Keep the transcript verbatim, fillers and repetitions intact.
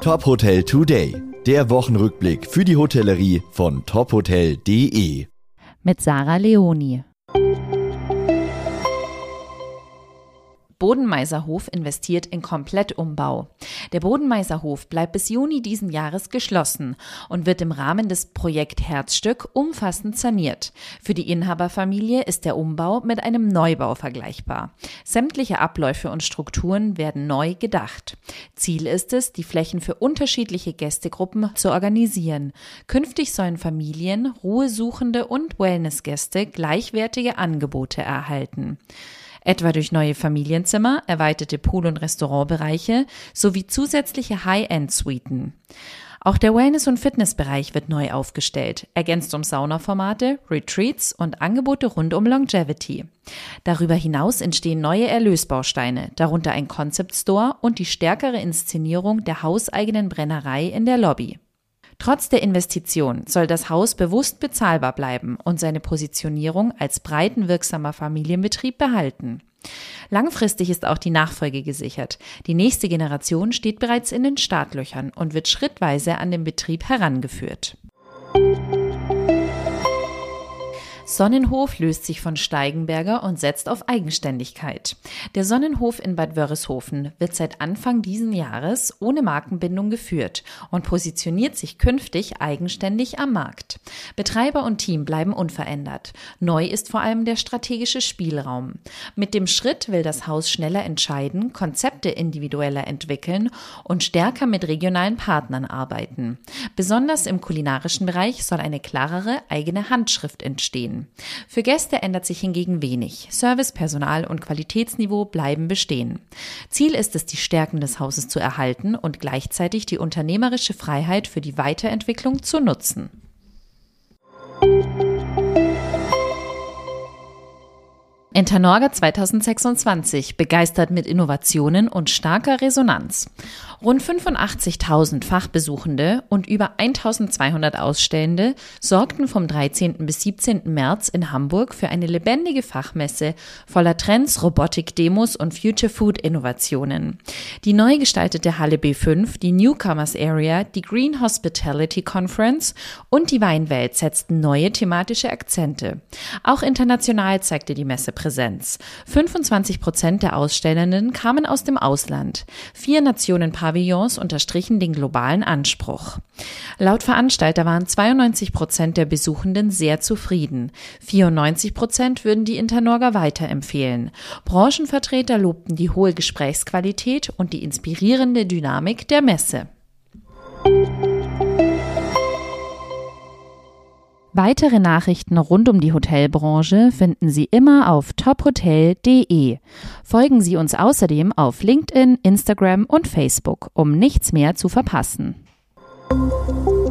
Top Hotel Today, der Wochenrückblick für die Hotellerie von top hotel punkt de. Mit Sarah Leoni. Bodenmeiser Hof investiert in Komplettumbau. Der Bodenmeiser Hof bleibt bis Juni diesen Jahres geschlossen und wird im Rahmen des Projekt Herzstück umfassend saniert. Für die Inhaberfamilie ist der Umbau mit einem Neubau vergleichbar. Sämtliche Abläufe und Strukturen werden neu gedacht. Ziel ist es, die Flächen für unterschiedliche Gästegruppen zu organisieren. Künftig sollen Familien, Ruhesuchende und Wellnessgäste gleichwertige Angebote erhalten. Etwa durch neue Familienzimmer, erweiterte Pool- und Restaurantbereiche sowie zusätzliche High-End-Suiten. Auch der Wellness- und Fitnessbereich wird neu aufgestellt, ergänzt um Saunaformate, Retreats und Angebote rund um Longevity. Darüber hinaus entstehen neue Erlösbausteine, darunter ein Concept Store und die stärkere Inszenierung der hauseigenen Brennerei in der Lobby. Trotz der Investition soll das Haus bewusst bezahlbar bleiben und seine Positionierung als breitenwirksamer Familienbetrieb behalten. Langfristig ist auch die Nachfolge gesichert. Die nächste Generation steht bereits in den Startlöchern und wird schrittweise an den Betrieb herangeführt. Sonnenhof löst sich von Steigenberger und setzt auf Eigenständigkeit. Der Sonnenhof in Bad Wörishofen wird seit Anfang diesen Jahres ohne Markenbindung geführt und positioniert sich künftig eigenständig am Markt. Betreiber und Team bleiben unverändert. Neu ist vor allem der strategische Spielraum. Mit dem Schritt will das Haus schneller entscheiden, Konzepte individueller entwickeln und stärker mit regionalen Partnern arbeiten. Besonders im kulinarischen Bereich soll eine klarere eigene Handschrift entstehen. Für Gäste ändert sich hingegen wenig. Service, Personal und Qualitätsniveau bleiben bestehen. Ziel ist es, die Stärken des Hauses zu erhalten und gleichzeitig die unternehmerische Freiheit für die Weiterentwicklung zu nutzen. Internorga zwanzig sechsundzwanzig begeistert mit Innovationen und starker Resonanz. Rund fünfundachtzigtausend Fachbesuchende und über eintausendzweihundert Ausstellende sorgten vom dreizehnten bis siebzehnten März in Hamburg für eine lebendige Fachmesse voller Trends, Robotik-Demos und Future-Food-Innovationen. Die neu gestaltete Halle B fünf, die Newcomers Area, die Green Hospitality Conference und die Weinwelt setzten neue thematische Akzente. Auch international zeigte die Messe Präsenz. fünfundzwanzig Prozent der Ausstellenden kamen aus dem Ausland. Vier Nationen Pavillons unterstrichen den globalen Anspruch. Laut Veranstalter waren zweiundneunzig Prozent der Besuchenden sehr zufrieden. vierundneunzig Prozent würden die Internorga weiterempfehlen. Branchenvertreter lobten die hohe Gesprächsqualität und die inspirierende Dynamik der Messe. Weitere Nachrichten rund um die Hotelbranche finden Sie immer auf top hotel punkt de. Folgen Sie uns außerdem auf LinkedIn, Instagram und Facebook, um nichts mehr zu verpassen.